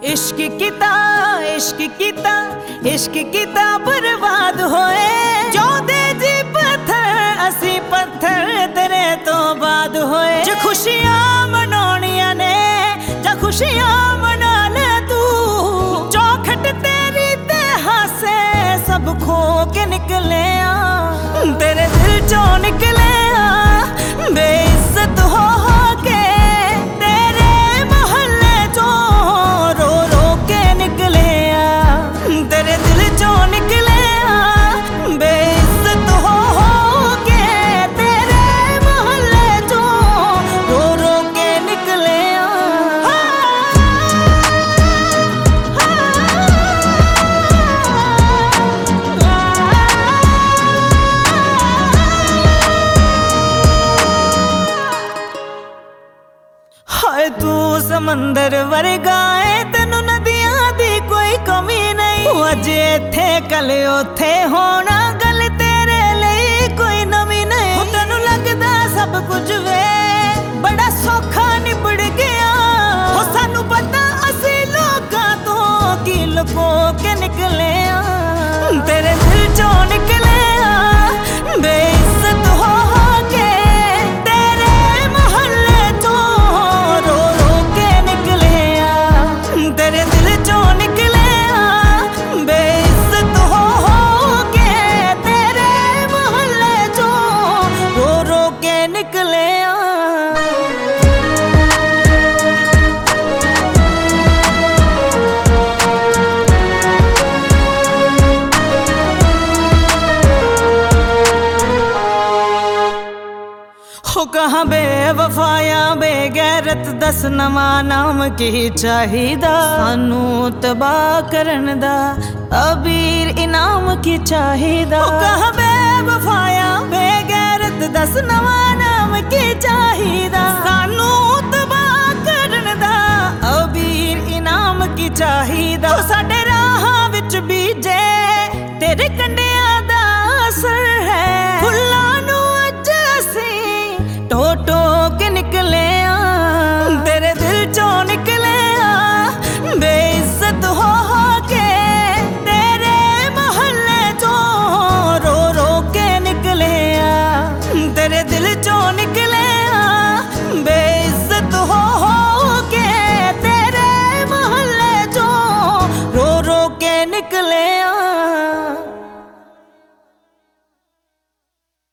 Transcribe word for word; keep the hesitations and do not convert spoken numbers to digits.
इश्क कीता इश्क कीता इश्क कीता बर्बाद होए जोदे जी पत्थर असी पत्थर तेरे तो बाद होए जे खुशियां मनाउणियां ने जा खुशियां मना ले तू चौखट तेरी ते हासे सब खो के निकले आ तेरे दिल चों निकले आ बेइज्जत हो के हाय तू समंदर वर्गा है तेनू नदियां दी कोई कमी नहीं अज इत्थे कल उथे होना गल तेरे लिए कोई नवी नहीं तेनू लगदा सब कुछ वे बड़ा सौखा निबड़ गया हो सानू पता असी लोकां तो की लुको के निकले आ तेरे दिल चों निकले आ बेइज्जत हो हो कहाँ बेवफाया बेगैरत दस नवा नाम की चाहिदा सानू तबाह करन दा अबीर इनाम की चाहिदा हो कहाँ बेवफाया बेगैरत दस नवा नाम की चाहिदा सानू तबाह करन दा अबीर इनाम की चाहिदा साडे राहां विच बीजे तेरे कंडे